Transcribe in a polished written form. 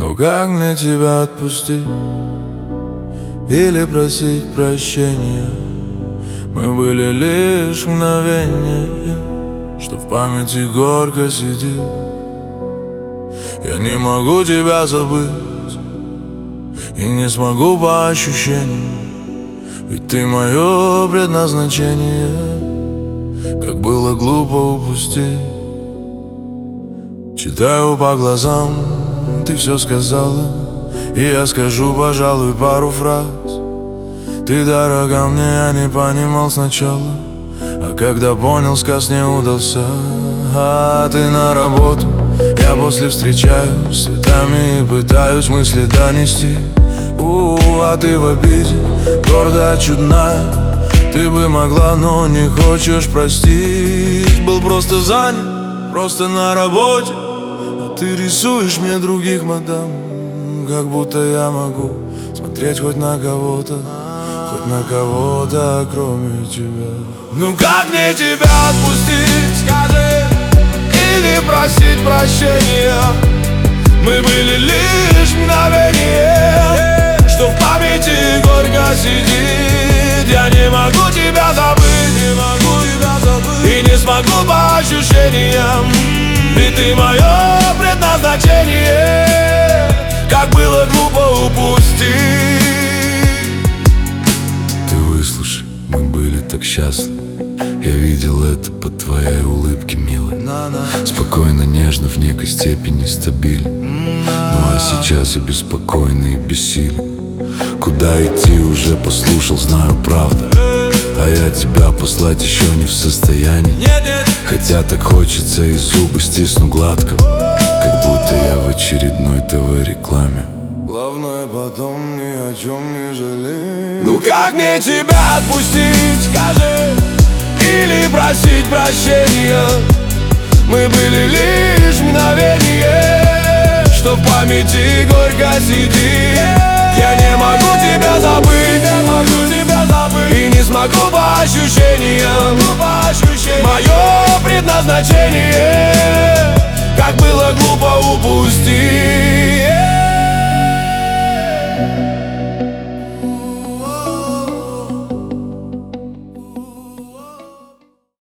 Но как мне тебя отпустить или просить прощения? Мы были лишь мгновение, что в памяти горько сидит. Я не могу тебя забыть и не смогу по ощущениям, ведь ты мое предназначение. Как было глупо упустить. Читаю по глазам, ты все сказала, и я скажу, пожалуй, пару фраз. Ты дорога мне, я не понимал сначала, а когда понял, сказ не удался. А ты на работу, я после встречаюсь с цветами и пытаюсь мысли донести. А ты в обиде, гордая, чудная. Ты бы могла, но не хочешь простить. Был просто занят, просто на работе, а ты рисуешь мне других мадам. Как будто я могу смотреть хоть на кого-то, хоть на кого-то, кроме тебя. Ну как мне тебя отпустить, скажи, или просить прощения? Мы были лишь мгновение, что в памяти горько сидит. Я не могу тебя забыть, не могу тебя забыть, и не смогу по ощущениям, ведь ты мое предназначение. Как было глупо упустить. Ты выслушай, мы были так счастливы. Я видел это по твоей улыбке, милая. Спокойно, нежно, в некой степени стабильно. Ну а сейчас я беспокойный и бессилен. Куда идти уже послушал, знаю правда, а я тебя послать еще не в состоянии. Хотя так хочется, и зубы стисну гладко, как будто я в очередной ТВ-рекламе. Главное потом ни о чем не жалеть. Ну как мне тебя отпустить, скажи, или просить прощения? Мы были лишь мгновение, что в памяти горько сидит. Я не могу тебя забыть, не могу тебя забыть, и не смогу по ощущениям, мое предназначение. Как было глупо упустить.